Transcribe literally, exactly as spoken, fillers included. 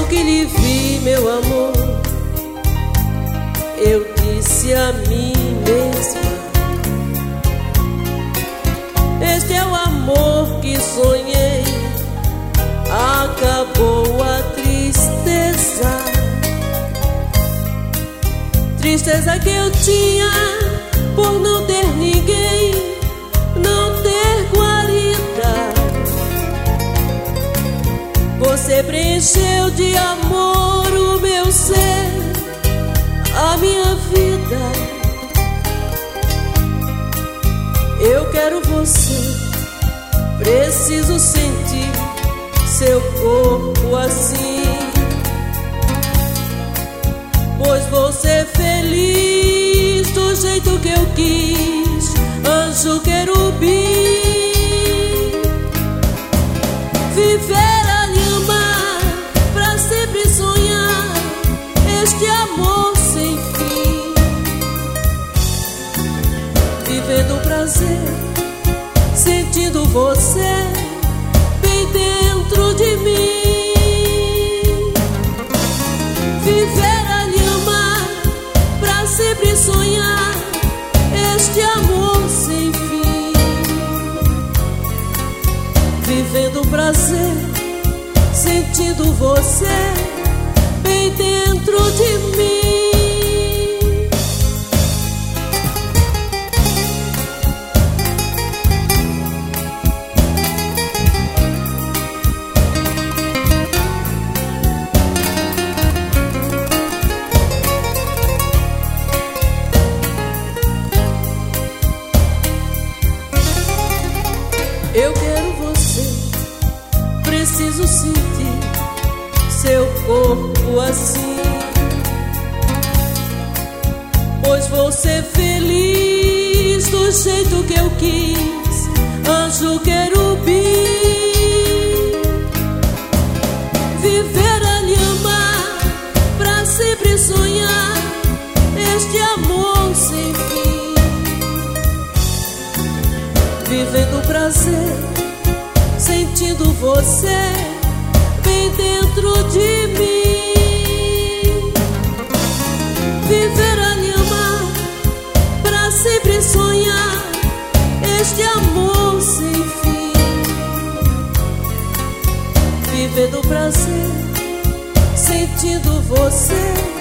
que lhe vi, meu amor, eu disse a mim mesma: este é o amor que sonhei. Acabou a tristeza, tristeza que eu tinha por não ter ninguém, não ter guarida. Você preencheu de amor o meu ser, a minha vida. Eu quero você, preciso sentir seu corpo assim, pois você é feliz do jeito que eu quis, anjo querubim. Viver a lhe amar, pra sempre sonhar este amor sem fim, vivendo o prazer, sentindo você bem dentro de mim. Viver a lhe amar, pra sempre sonhar este amor sem fim, vivendo o prazer, sentindo você bem dentro de mim. Eu quero você, preciso sentir seu corpo assim, pois você é feliz do jeito que eu quis, anjo querubim. Viver a lhe amar, pra sempre sonhar este amor sem fim, vivendo o prazer, sentindo você bem dentro de mim. Viver a lhe amar, pra sempre sonhar este amor sem fim, vivendo o prazer, sentindo você